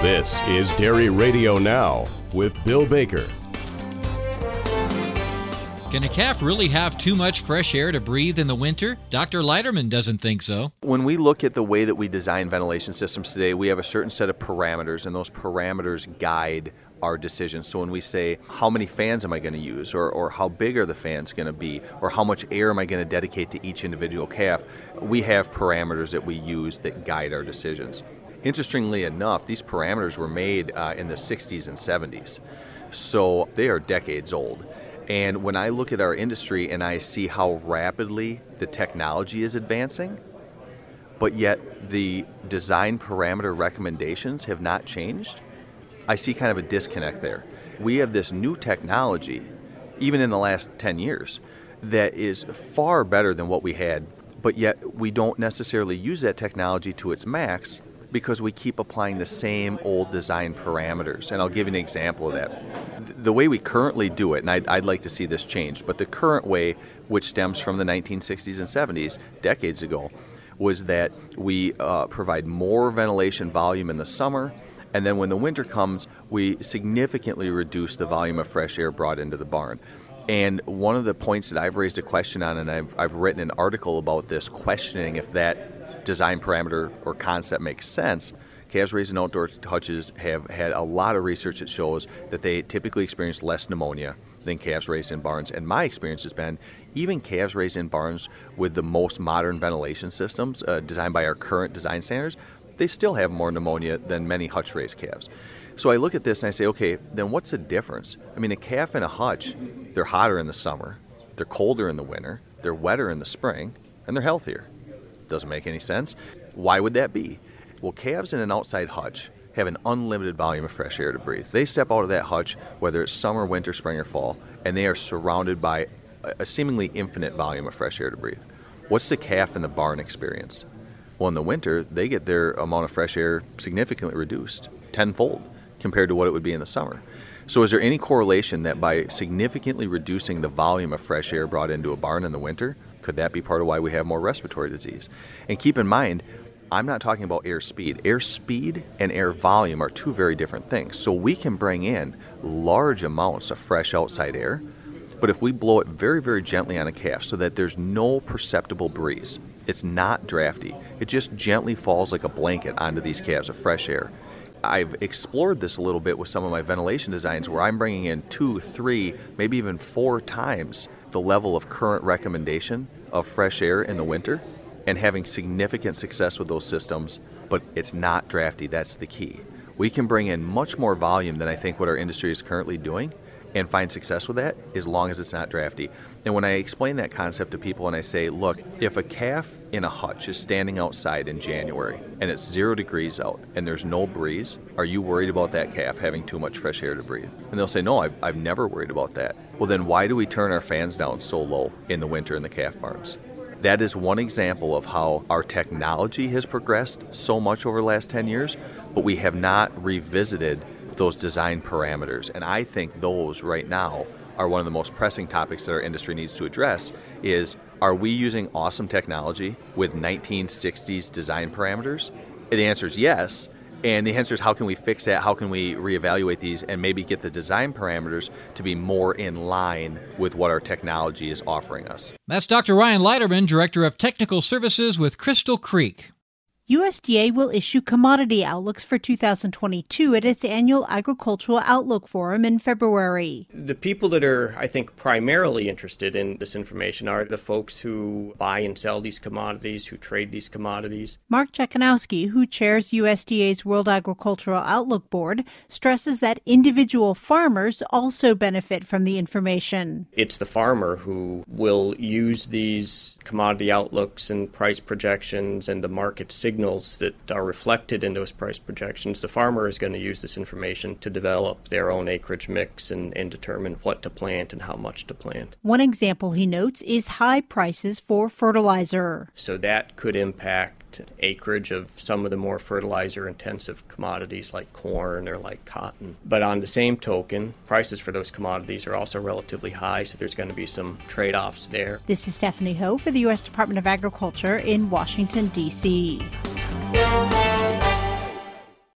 This is Dairy Radio Now with Bill Baker. Can a calf really have too much fresh air to breathe in the winter? Dr. Leiterman doesn't think so. When we look at the way that we design ventilation systems today, we have a certain set of parameters, and those parameters guide our decisions. So when we say, how many fans am I going to use, or how big are the fans going to be, or how much air am I going to dedicate to each individual calf, we have parameters that we use that guide our decisions. Interestingly enough, these parameters were made in the 60s and 70s, so they are decades old. And when I look at our industry and I see how rapidly the technology is advancing, but yet the design parameter recommendations have not changed, I see kind of a disconnect there. We have this new technology, even in the last 10 years, that is far better than what we had, but yet we don't necessarily use that technology to its max because we keep applying the same old design parameters. And I'll give you an example of that. The way we currently do it, and I'd like to see this changed, but the current way, which stems from the 1960s and 70s, decades ago, was that we provide more ventilation volume in the summer, and then when the winter comes, we significantly reduce the volume of fresh air brought into the barn. And one of the points that I've raised a question on, and I've written an article about this, questioning if that design parameter or concept makes sense. Calves raised in outdoor hutches have had a lot of research that shows that they typically experience less pneumonia than calves raised in barns. And my experience has been, even calves raised in barns with the most modern ventilation systems designed by our current design standards, they still have more pneumonia than many hutch-raised calves. So I look at this and I say, okay, then what's the difference? I mean, a calf in a hutch, they're hotter in the summer, they're colder in the winter, they're wetter in the spring, and they're healthier. Doesn't make any sense. Why would that be? Well, calves in an outside hutch have an unlimited volume of fresh air to breathe. They step out of that hutch, whether it's summer, winter, spring, or fall, and they are surrounded by a seemingly infinite volume of fresh air to breathe. What's the calf in the barn experience? Well, in the winter, they get their amount of fresh air significantly reduced, tenfold, compared to what it would be in the summer. So is there any correlation that by significantly reducing the volume of fresh air brought into a barn in the winter, could that be part of why we have more respiratory disease? And keep in mind, I'm not talking about air speed. Air speed and air volume are two very different things. So we can bring in large amounts of fresh outside air, but if we blow it very, very gently on a calf so that there's no perceptible breeze, it's not drafty, it just gently falls like a blanket onto these calves of fresh air. I've explored this a little bit with some of my ventilation designs where I'm bringing in 2, 3, maybe even 4 times the level of current recommendation of fresh air in the winter and having significant success with those systems, but it's not drafty. That's the key. We can bring in much more volume than I think what our industry is currently doing and find success with that as long as it's not drafty. And when I explain that concept to people and I say, look, if a calf in a hutch is standing outside in January and it's 0 degrees out and there's no breeze, are you worried about that calf having too much fresh air to breathe? And they'll say, no, I've never worried about that. Well, then why do we turn our fans down so low in the winter in the calf barns? That is one example of how our technology has progressed so much over the last 10 years, but we have not revisited those design parameters. And I think those right now are one of the most pressing topics that our industry needs to address is, are we using awesome technology with 1960s design parameters? And the answer is yes. And the answer is, how can we fix that? How can we reevaluate these and maybe get the design parameters to be more in line with what our technology is offering us? That's Dr. Ryan Leiterman, Director of Technical Services with Crystal Creek. USDA will issue commodity outlooks for 2022 at its annual Agricultural Outlook Forum in February. The people that are, I think, primarily interested in this information are the folks who buy and sell these commodities, who trade these commodities. Mark Jekanowski, who chairs USDA's World Agricultural Outlook Board, stresses that individual farmers also benefit from the information. It's the farmer who will use these commodity outlooks and price projections and the market signals that are reflected in those price projections. The farmer is going to use this information to develop their own acreage mix and determine what to plant and how much to plant. One example he notes is high prices for fertilizer. So that could impact acreage of some of the more fertilizer-intensive commodities like corn or like cotton. But on the same token, prices for those commodities are also relatively high, so there's going to be some trade-offs there. This is Stephanie Ho for the U.S. Department of Agriculture in Washington, D.C.